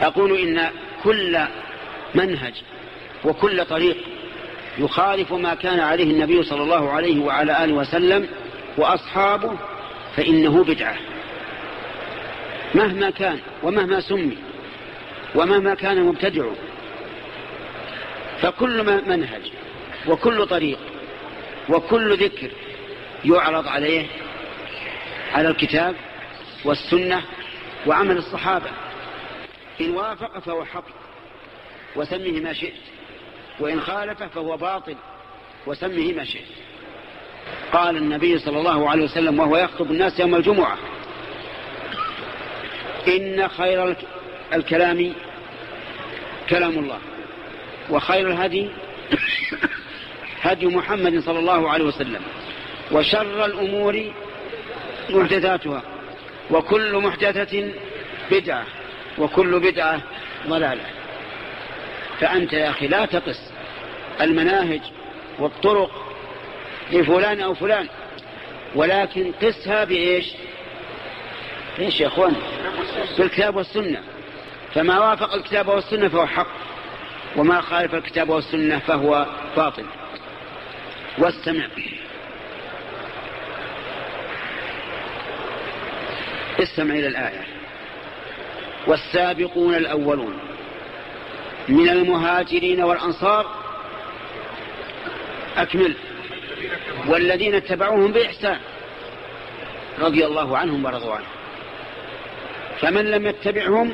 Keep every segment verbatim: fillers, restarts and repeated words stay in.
أقول إن كل منهج وكل طريق يخالف ما كان عليه النبي صلى الله عليه وعلى آله وسلم وأصحابه فإنه بدعة مهما كان ومهما سمي ومهما كان مبتدع. فكل منهج وكل طريق وكل ذكر يعرض عليه على الكتاب والسنة وعمل الصحابة، إن وافق فهو حق وسمه ما شئت، وإن خالف فهو باطل وسمه ما شئت. قال النبي صلى الله عليه وسلم وهو يخطب الناس يوم الجمعة: إن خير الكلام كلام الله، وخير الهدي هدي محمد صلى الله عليه وسلم، وشر الأمور محدثاتها، وكل محدثة بدعة، وكل بدعة ضلالة. فأنت يا أخي لا تقس المناهج والطرق لفلان أو فلان، ولكن قسها بإيش؟ إيش يا أخوان؟ بالكتاب والسنة. فما وافق الكتاب والسنة فهو حق، وما خالف الكتاب والسنة فهو باطل. واستمع، استمع إلى الآية: والسابقون الأولون من المهاجرين والأنصار، أكمل، والذين اتبعوهم بإحسان رضي الله عنهم ورضوا عنه. فمن لم يتبعهم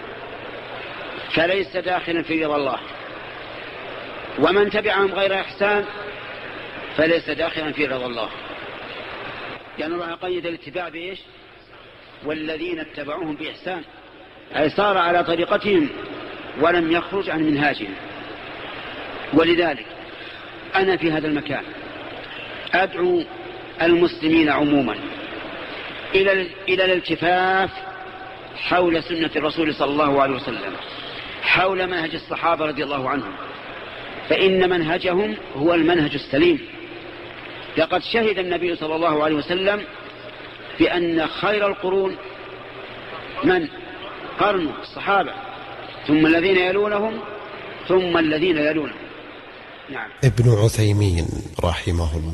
فليس داخلا في رضا الله، ومن تبعهم غير إحسان فليس داخلا في رضا الله. يعني الله قيد الاتباع بإيش؟ والذين اتبعوهم بإحسان، أي صار على طريقتهم ولم يخرج عن منهاجهم. ولذلك أنا في هذا المكان أدعو المسلمين عموما إلى إلى الالتفاف حول سنة الرسول صلى الله عليه وسلم، حول منهج الصحابة رضي الله عنهم، فإن منهجهم هو المنهج السليم. لقد شهد النبي صلى الله عليه وسلم بأن خير القرون من؟ قرن الصحابة، ثم الذين يلونهم، ثم الذين يلونهم. نعم. ابن عثيمين رحمه الله